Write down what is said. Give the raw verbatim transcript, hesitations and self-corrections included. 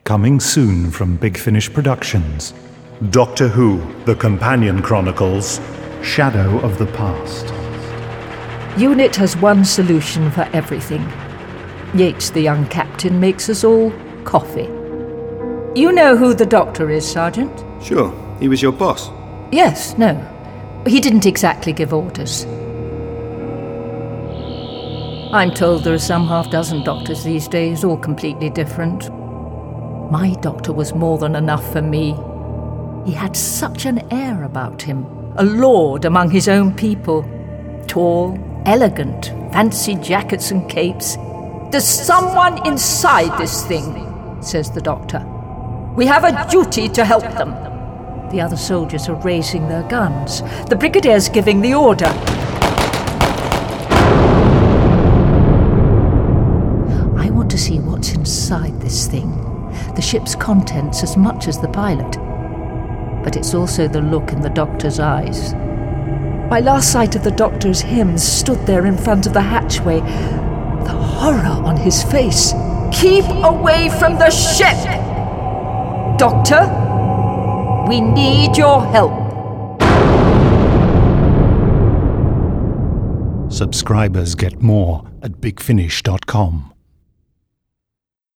Coming soon from Big Finish Productions. Doctor Who, The Companion Chronicles, Shadow of the Past. UNIT has one solution for everything. Yates, the young captain, makes us all coffee. You know who the Doctor is, Sergeant? Sure. He was your boss. Yes, no. He didn't exactly give orders. I'm told there are some half-dozen doctors these days, all completely different. My doctor was more than enough for me. He had such an air about him, a lord among his own people. Tall, elegant, fancy jackets and capes. There's someone inside this thing, says the doctor. We have a duty to help them. The other soldiers are raising their guns. The brigadier's giving the order. I want to see what's inside this thing. The ship's contents as much as the pilot. But it's also the look in the doctor's eyes. My last sight of the doctor's him stood there in front of the hatchway. The horror on his face. Keep away from the ship! Doctor, we need your help. Subscribers get more at big finish dot com.